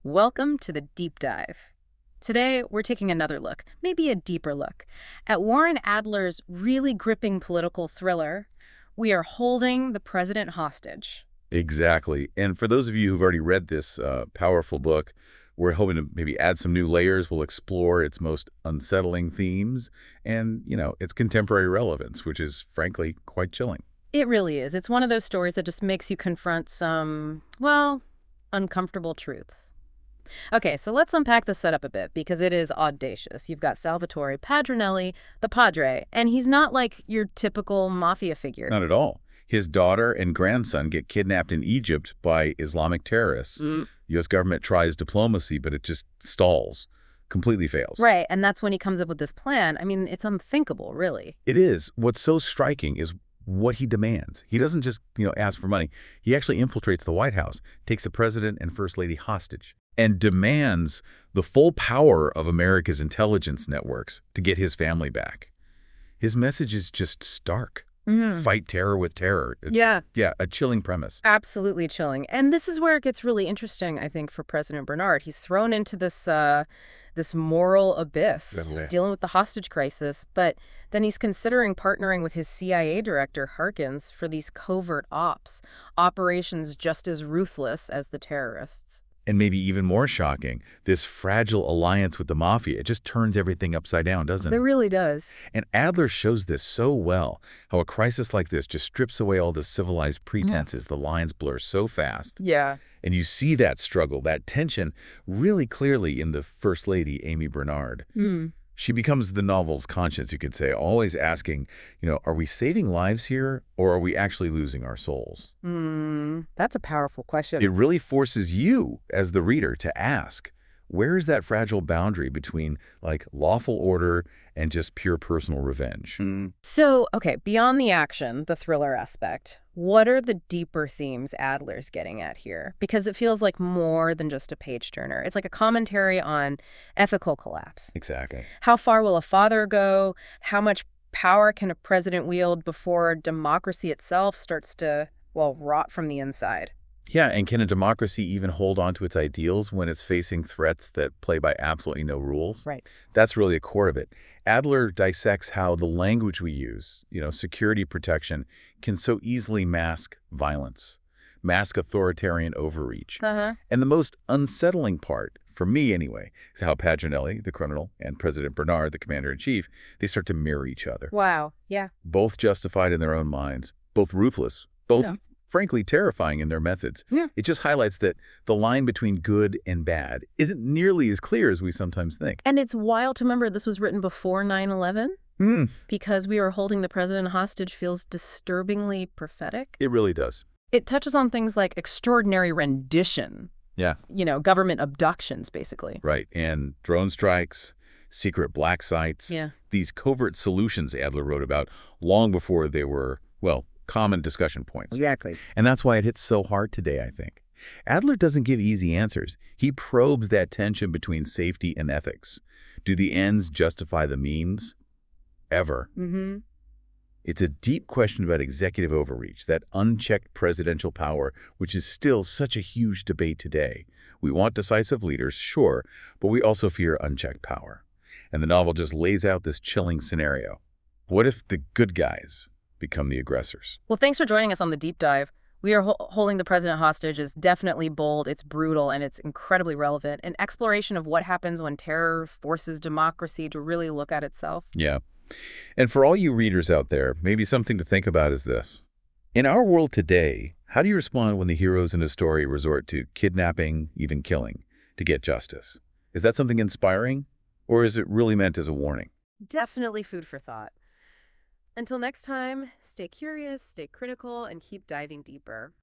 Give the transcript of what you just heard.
Welcome to the Deep Dive. Today, we're taking another look, maybe a deeper look, at Warren Adler's really gripping political thriller, We Are Holding the President Hostage. Exactly. And for those of you who've already read this powerful book, we're hoping to maybe add some new layers. We'll explore its most unsettling themes and, its contemporary relevance, which is, frankly, quite chilling. It really is. It's one of those stories that just makes you confront some, well, uncomfortable truths. Okay, so let's unpack the setup a bit because it is audacious. You've got Salvatore Padronelli, the Padre, and he's not like your typical mafia figure. Not at all. His daughter and grandson get kidnapped in Egypt by Islamic terrorists. U.S. government tries diplomacy, but it just stalls, completely fails. Right, and that's when he comes up with this plan. I mean, it's unthinkable, really. It is. What's so striking is what he demands. He doesn't just, ask for money. He actually infiltrates the White House, takes the president and first lady hostage, and demands the full power of America's intelligence networks to get his family back. His message is just stark. Fight terror with terror. Yeah. Yeah, a chilling premise. Absolutely chilling. And this is where it gets really interesting, I think, for President Bernard. He's thrown into this moral abyss, Definitely. just dealing with the hostage crisis, but then he's considering partnering with his CIA director, Harkins, for these covert ops, operations just as ruthless as the terrorists. And maybe even more shocking, this fragile alliance with the mafia, it just turns everything upside down, doesn't It it? really does. And Adler shows this so well, how a crisis like this just strips away all the civilized pretenses. The lines blur so fast. Yeah. And you see that struggle, that tension, really clearly in the First Lady, Amy Bernard. She becomes the novel's conscience, you could say, always asking, are we saving lives here, or are we actually losing our souls? That's a powerful question. It really forces you, as the reader, to ask, where is that fragile boundary between, lawful order and just pure personal revenge? So, okay, beyond the action, the thriller aspect, what are the deeper themes Adler's getting at here? Because it feels like more than just a page-turner. It's like a commentary on ethical collapse. Exactly. How far will a father go? How much power can a president wield before democracy itself starts to, well, rot from the inside? Yeah, and can a democracy even hold on to its ideals when it's facing threats that play by absolutely no rules? Right. That's really the core of it. Adler dissects how the language we use, security protection, can so easily mask violence, mask authoritarian overreach. Uh-huh. And the most unsettling part, for me anyway, is how Padronelli, the criminal, and President Bernard, the commander-in-chief, they start to mirror each other. Wow, yeah. Both justified in their own minds, both ruthless, both Yeah. frankly terrifying in their methods. Yeah. It just highlights that the line between good and bad isn't nearly as clear as we sometimes think. And it's wild to remember this was written before 9/11. Because We Are Holding the President Hostage feels disturbingly prophetic. It really does. It touches on things like extraordinary rendition, Yeah, government abductions, basically. right. And drone strikes, secret black sites, Yeah. these covert solutions Adler wrote about long before they were, well, common discussion points. Exactly. And that's why it hits so hard today, I think. Adler doesn't give easy answers. He probes that tension between safety and ethics. Do the ends justify the means? Ever. It's a deep question about executive overreach, that unchecked presidential power, which is still such a huge debate today. We want decisive leaders, sure, but we also fear unchecked power. And the novel just lays out this chilling scenario. What if the good guys become the aggressors? Well, thanks for joining us on the deep dive. We Are Holding the President Hostage is definitely bold, it's brutal, and it's incredibly relevant. An exploration of what happens when terror forces democracy to really look at itself. Yeah. And for all you readers out there, maybe something to think about is this. In our world today, how do you respond when the heroes in a story resort to kidnapping, even killing, to get justice? Is that something inspiring, or is it really meant as a warning? Definitely food for thought. Until next time, stay curious, stay critical, and keep diving deeper.